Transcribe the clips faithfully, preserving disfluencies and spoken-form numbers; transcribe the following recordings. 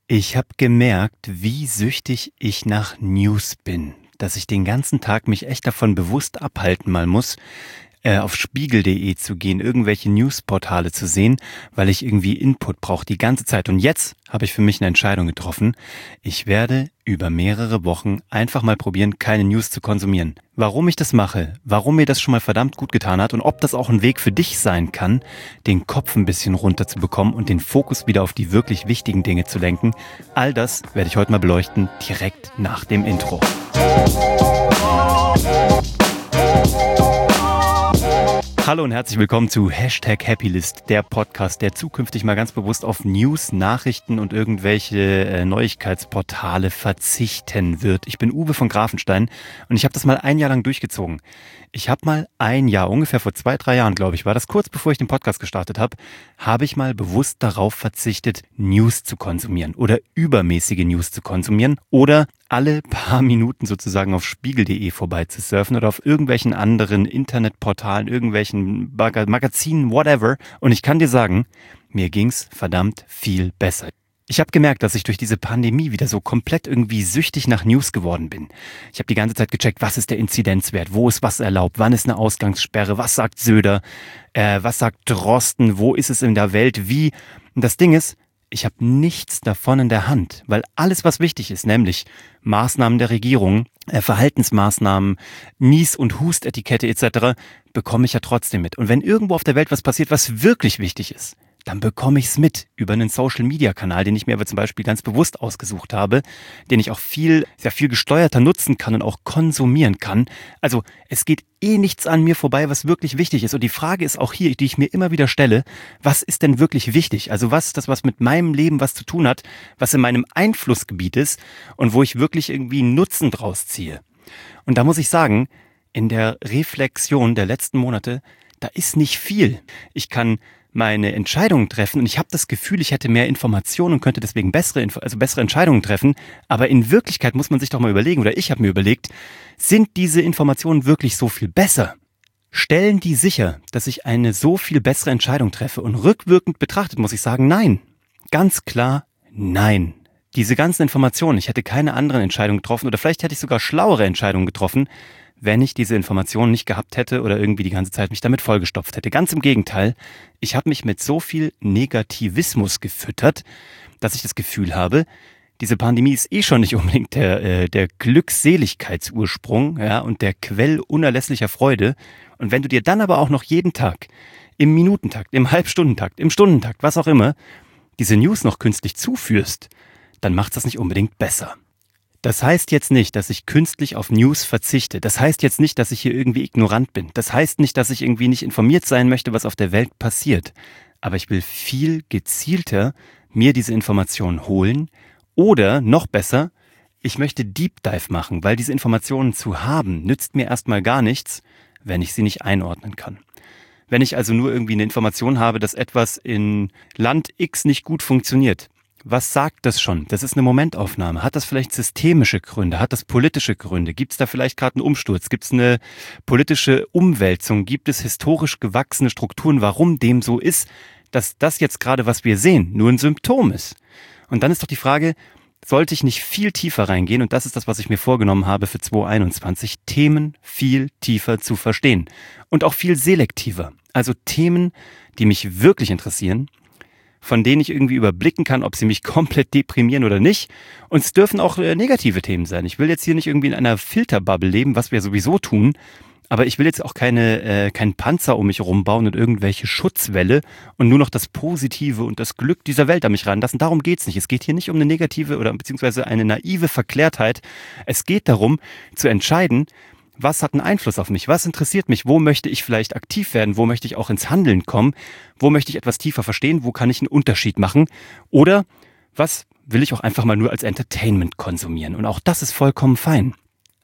Ich habe gemerkt, wie süchtig ich nach News bin, dass ich den ganzen Tag mich echt davon bewusst abhalten mal muss, äh, auf spiegel punkt de zu gehen, irgendwelche Newsportale zu sehen, weil ich irgendwie Input brauche die ganze Zeit. Und jetzt habe ich für mich eine Entscheidung getroffen. Ich werde über mehrere Wochen einfach mal probieren, keine News zu konsumieren. Warum ich das mache, warum mir das schon mal verdammt gut getan hat und ob das auch ein Weg für dich sein kann, den Kopf ein bisschen runter zu bekommen und den Fokus wieder auf die wirklich wichtigen Dinge zu lenken, all das werde ich heute mal beleuchten, direkt nach dem Intro. Hallo und herzlich willkommen zu Hashtag Happylist, der Podcast, der zukünftig mal ganz bewusst auf News, Nachrichten und irgendwelche äh, Neuigkeitsportale verzichten wird. Ich bin Uwe von Grafenstein und ich habe das mal ein Jahr lang durchgezogen. Ich habe mal ein Jahr, ungefähr vor zwei, drei Jahren, glaube ich, war das kurz bevor ich den Podcast gestartet habe, habe ich mal bewusst darauf verzichtet, News zu konsumieren oder übermäßige News zu konsumieren oder alle paar Minuten sozusagen auf spiegel punkt de vorbeizusurfen oder auf irgendwelchen anderen Internetportalen, irgendwelchen Magazinen, whatever. Und ich kann dir sagen, mir ging's verdammt viel besser. Ich habe gemerkt, dass ich durch diese Pandemie wieder so komplett irgendwie süchtig nach News geworden bin. Ich habe die ganze Zeit gecheckt, was ist der Inzidenzwert, wo ist was erlaubt, wann ist eine Ausgangssperre, was sagt Söder, äh, was sagt Drosten, wo ist es in der Welt, wie. Und das Ding ist, ich habe nichts davon in der Hand, weil alles, was wichtig ist, nämlich Maßnahmen der Regierung, äh, Verhaltensmaßnahmen, Nies- und Hustetikette et cetera, bekomme ich ja trotzdem mit. Und wenn irgendwo auf der Welt was passiert, was wirklich wichtig ist, dann bekomme ich es mit über einen Social-Media-Kanal, den ich mir aber zum Beispiel ganz bewusst ausgesucht habe, den ich auch viel, sehr viel gesteuerter nutzen kann und auch konsumieren kann. Also es geht eh nichts an mir vorbei, was wirklich wichtig ist. Und die Frage ist auch hier, die ich mir immer wieder stelle, was ist denn wirklich wichtig? Also was ist das, was mit meinem Leben was zu tun hat, was in meinem Einflussgebiet ist und wo ich wirklich irgendwie Nutzen draus ziehe? Und da muss ich sagen, in der Reflexion der letzten Monate, da ist nicht viel. Ich kann meine Entscheidungen treffen und ich habe das Gefühl, ich hätte mehr Informationen und könnte deswegen bessere, also bessere Entscheidungen treffen. Aber in Wirklichkeit muss man sich doch mal überlegen, oder ich habe mir überlegt, sind diese Informationen wirklich so viel besser? Stellen die sicher, dass ich eine so viel bessere Entscheidung treffe? Und rückwirkend betrachtet muss ich sagen, nein. Ganz klar, nein. Diese ganzen Informationen, ich hätte keine anderen Entscheidungen getroffen oder vielleicht hätte ich sogar schlauere Entscheidungen getroffen, wenn ich diese Informationen nicht gehabt hätte oder irgendwie die ganze Zeit mich damit vollgestopft hätte. Ganz im Gegenteil, ich habe mich mit so viel Negativismus gefüttert, dass ich das Gefühl habe, diese Pandemie ist eh schon nicht unbedingt der, äh, der Glückseligkeitsursprung, ja, und der Quell unerlässlicher Freude. Und wenn du dir dann aber auch noch jeden Tag, im Minutentakt, im Halbstundentakt, im Stundentakt, was auch immer, diese News noch künstlich zuführst, dann macht das nicht unbedingt besser. Das heißt jetzt nicht, dass ich künstlich auf News verzichte. Das heißt jetzt nicht, dass ich hier irgendwie ignorant bin. Das heißt nicht, dass ich irgendwie nicht informiert sein möchte, was auf der Welt passiert. Aber ich will viel gezielter mir diese Informationen holen oder noch besser, ich möchte Deep Dive machen, weil diese Informationen zu haben, nützt mir erstmal gar nichts, wenn ich sie nicht einordnen kann. Wenn ich also nur irgendwie eine Information habe, dass etwas in Land X nicht gut funktioniert, was sagt das schon? Das ist eine Momentaufnahme. Hat das vielleicht systemische Gründe? Hat das politische Gründe? Gibt es da vielleicht gerade einen Umsturz? Gibt es eine politische Umwälzung? Gibt es historisch gewachsene Strukturen, warum dem so ist, dass das jetzt gerade, was wir sehen, nur ein Symptom ist? Und dann ist doch die Frage, sollte ich nicht viel tiefer reingehen? Und das ist das, was ich mir vorgenommen habe für zwanzig einundzwanzig, Themen viel tiefer zu verstehen. Und auch viel selektiver. Also Themen, die mich wirklich interessieren, von denen ich irgendwie überblicken kann, ob sie mich komplett deprimieren oder nicht. Und es dürfen auch äh, negative Themen sein. Ich will jetzt hier nicht irgendwie in einer Filterbubble leben, was wir sowieso tun. Aber ich will jetzt auch keine äh, keinen Panzer um mich rumbauen und irgendwelche Schutzwälle und nur noch das Positive und das Glück dieser Welt an mich ranlassen. Darum geht's nicht. Es geht hier nicht um eine negative oder beziehungsweise eine naive Verklärtheit. Es geht darum, zu entscheiden, was hat einen Einfluss auf mich? Was interessiert mich? Wo möchte ich vielleicht aktiv werden? Wo möchte ich auch ins Handeln kommen? Wo möchte ich etwas tiefer verstehen? Wo kann ich einen Unterschied machen? Oder was will ich auch einfach mal nur als Entertainment konsumieren? Und auch das ist vollkommen fein.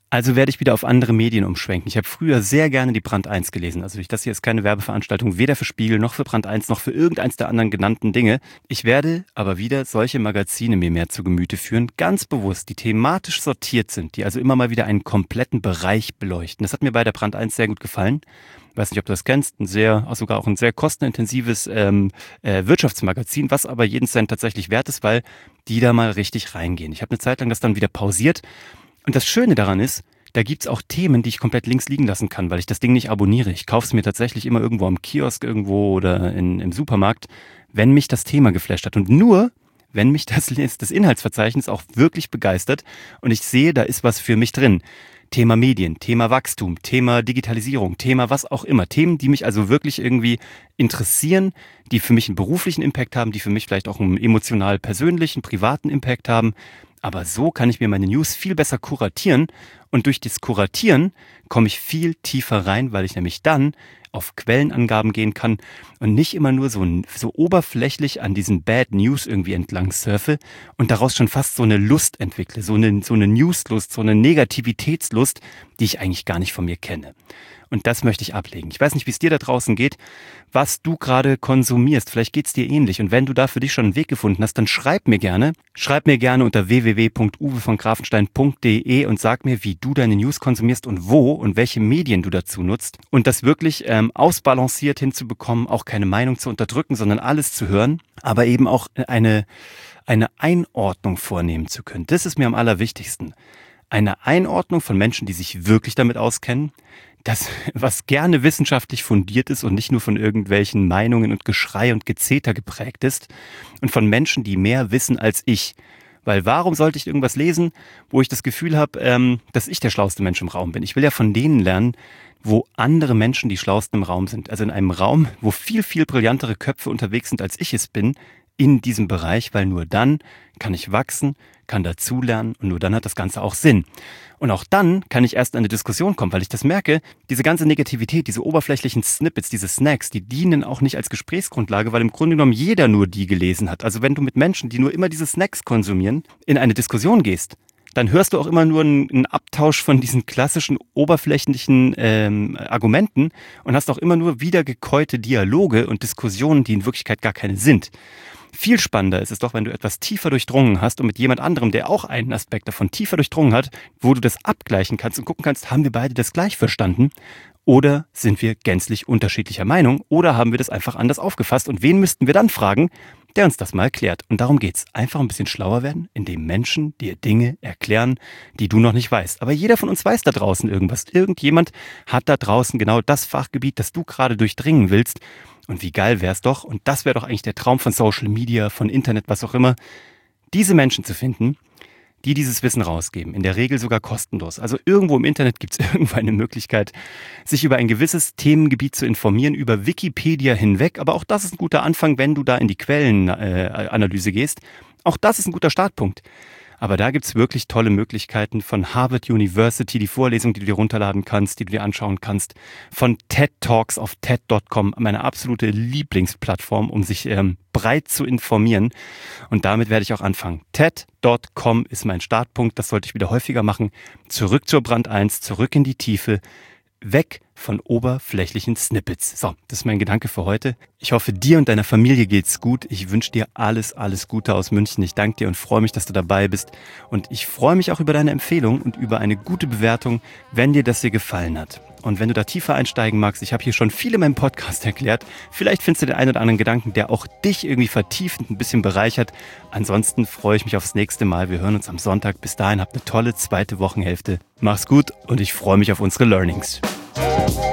Also werde ich wieder auf andere Medien umschwenken. Ich habe früher sehr gerne die Brand eins gelesen. Also das hier ist keine Werbeveranstaltung, weder für Spiegel noch für Brand eins noch für irgendeins der anderen genannten Dinge. Ich werde aber wieder solche Magazine mir mehr zu Gemüte führen, ganz bewusst, die thematisch sortiert sind, die also immer mal wieder einen kompletten Bereich beleuchten. Das hat mir bei der Brand eins sehr gut gefallen. Ich weiß nicht, ob du das kennst, ein sehr, auch sogar auch ein sehr kostenintensives ähm, äh, Wirtschaftsmagazin, was aber jeden Cent tatsächlich wert ist, weil die da mal richtig reingehen. Ich habe eine Zeit lang das dann wieder pausiert. Und das Schöne daran ist, da gibt's auch Themen, die ich komplett links liegen lassen kann, weil ich das Ding nicht abonniere. Ich kaufe es mir tatsächlich immer irgendwo am Kiosk irgendwo oder in, im Supermarkt, wenn mich das Thema geflasht hat. Und nur, wenn mich das, das Inhaltsverzeichnis auch wirklich begeistert und ich sehe, da ist was für mich drin. Thema Medien, Thema Wachstum, Thema Digitalisierung, Thema was auch immer. Themen, die mich also wirklich irgendwie interessieren, die für mich einen beruflichen Impact haben, die für mich vielleicht auch einen emotional persönlichen, privaten Impact haben. Aber so kann ich mir meine News viel besser kuratieren und durch das Kuratieren komme ich viel tiefer rein, weil ich nämlich dann auf Quellenangaben gehen kann und nicht immer nur so, so oberflächlich an diesen Bad News irgendwie entlang surfe und daraus schon fast so eine Lust entwickle, so eine, so eine Newslust, so eine Negativitätslust, die ich eigentlich gar nicht von mir kenne. Und das möchte ich ablegen. Ich weiß nicht, wie es dir da draußen geht, was du gerade konsumierst. Vielleicht geht es dir ähnlich. Und wenn du da für dich schon einen Weg gefunden hast, dann schreib mir gerne. Schreib mir gerne unter w w w punkt uwe von grafenstein punkt d e und sag mir, wie du deine News konsumierst und wo und welche Medien du dazu nutzt. Und das wirklich ähm, ausbalanciert hinzubekommen, auch keine Meinung zu unterdrücken, sondern alles zu hören, aber eben auch eine, eine Einordnung vornehmen zu können. Das ist mir am allerwichtigsten. Eine Einordnung von Menschen, die sich wirklich damit auskennen, das, was gerne wissenschaftlich fundiert ist und nicht nur von irgendwelchen Meinungen und Geschrei und Gezeter geprägt ist und von Menschen, die mehr wissen als ich. Weil warum sollte ich irgendwas lesen, wo ich das Gefühl habe, ähm, dass ich der schlauste Mensch im Raum bin? Ich will ja von denen lernen, wo andere Menschen die schlauesten im Raum sind. Also in einem Raum, wo viel, viel brillantere Köpfe unterwegs sind, als ich es bin, in diesem Bereich, weil nur dann kann ich wachsen, kann dazulernen und nur dann hat das Ganze auch Sinn. Und auch dann kann ich erst in eine Diskussion kommen, weil ich das merke, diese ganze Negativität, diese oberflächlichen Snippets, diese Snacks, die dienen auch nicht als Gesprächsgrundlage, weil im Grunde genommen jeder nur die gelesen hat. Also wenn du mit Menschen, die nur immer diese Snacks konsumieren, in eine Diskussion gehst, dann hörst du auch immer nur einen, einen Abtausch von diesen klassischen oberflächlichen ähm, Argumenten und hast auch immer nur wiedergekäute Dialoge und Diskussionen, die in Wirklichkeit gar keine sind. Viel spannender ist es doch, wenn du etwas tiefer durchdrungen hast und mit jemand anderem, der auch einen Aspekt davon tiefer durchdrungen hat, wo du das abgleichen kannst und gucken kannst, haben wir beide das gleich verstanden oder sind wir gänzlich unterschiedlicher Meinung oder haben wir das einfach anders aufgefasst und wen müssten wir dann fragen, der uns das mal erklärt. Und darum geht's. Einfach ein bisschen schlauer werden, indem Menschen dir Dinge erklären, die du noch nicht weißt. Aber jeder von uns weiß da draußen irgendwas. Irgendjemand hat da draußen genau das Fachgebiet, das du gerade durchdringen willst. Und wie geil wär's doch, und das wäre doch eigentlich der Traum von Social Media, von Internet, was auch immer, diese Menschen zu finden, die dieses Wissen rausgeben, in der Regel sogar kostenlos. Also irgendwo im Internet gibt es irgendwo eine Möglichkeit, sich über ein gewisses Themengebiet zu informieren, über Wikipedia hinweg, aber auch das ist ein guter Anfang, wenn du da in die Quellenanalyse gehst. Auch das ist ein guter Startpunkt. Aber da gibt's wirklich tolle Möglichkeiten von Harvard University, die Vorlesung, die du dir runterladen kannst, die du dir anschauen kannst, von TED Talks auf T E D Punkt com, meine absolute Lieblingsplattform, um sich ähm, breit zu informieren. Und damit werde ich auch anfangen. T E D Punkt com ist mein Startpunkt, das sollte ich wieder häufiger machen. Zurück zur Brand eins, zurück in die Tiefe, weg von oberflächlichen Snippets. So, das ist mein Gedanke für heute. Ich hoffe, dir und deiner Familie geht's gut. Ich wünsche dir alles, alles Gute aus München. Ich danke dir und freue mich, dass du dabei bist. Und ich freue mich auch über deine Empfehlung und über eine gute Bewertung, wenn dir das hier gefallen hat. Und wenn du da tiefer einsteigen magst, ich habe hier schon viel in meinem Podcast erklärt. Vielleicht findest du den einen oder anderen Gedanken, der auch dich irgendwie vertiefend ein bisschen bereichert. Ansonsten freue ich mich aufs nächste Mal. Wir hören uns am Sonntag. Bis dahin, habt eine tolle zweite Wochenhälfte. Mach's gut und ich freue mich auf unsere Learnings.